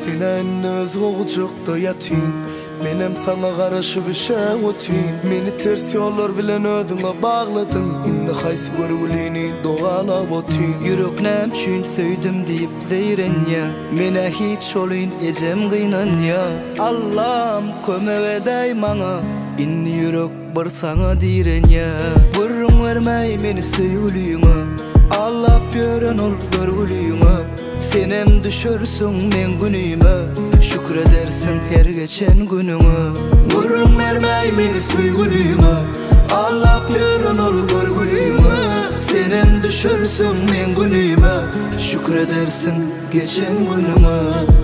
Senen öz oğucukda yatin, menem sana karışıp işeğotin. Meni ters yollar bilen özüne bağladın, inni haysi görgülini doğala votin. Yüreknem çün söydüm deyip zeyren ya, mene hiç olun ecem gıynan ya. Allah'ım köme edey mana, inni yürek bir sana diren ya. Vurun vermey meni söylüğüne, Allah gören ol görgülüğüne. Senem düşürsün men günüme, şükredersin her geçen günüme. Vurun vermey meni söylüğüne, Allah gören ol görgülüğüne. Senem düşürsün men günüme, şükredersin geçen günüme.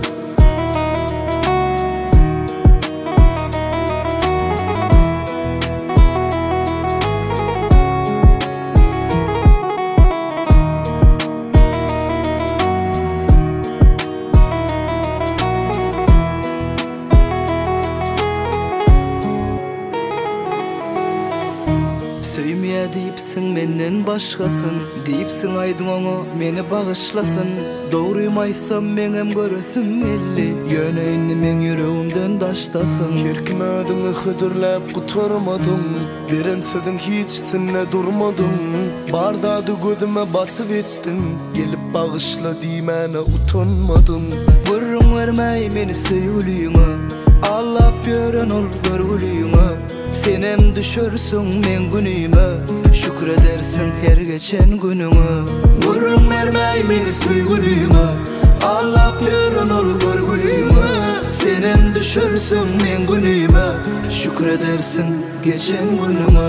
Söymeye deyipsin menden başkasın, deyipsin aydın onu meni bağışlasın. Doğruyum aysam menem görüsüm elli, yöneğini men yüreğimden daştasın. Herkim ödünü hıdırlap kuturmadın, veren södün hiçsinne durmadın. Bardadı gözüme basıp ettin, gelip bağışla diymene utanmadın. Vurun vermey meni söylüğüne, Allah gören ol görgülüğüne. Senem düşürsün men günüme, şükredersin her geçen günüme. Vurun vermey meni söylüğüne, Allah gören ol görgülüğüne. Senem düşürsün men günüme, şükredersin geçen günüme.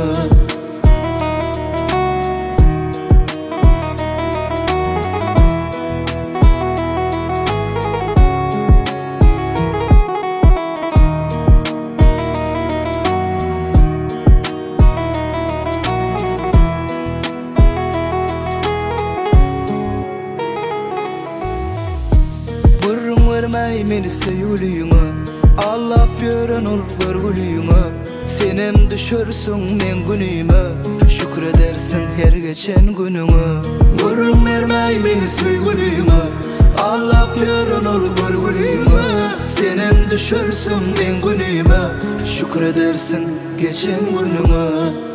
Vermey meni söylüğüne, Allah gören ol görgülüğüne. Senem düşürsün men günüme, şükredersin her geçen günüme. Vurun vermey meni söylüğüne, Allah gören ol görgülüğüne. Senem düşürsün men günüme, şükredersin geçen günüme.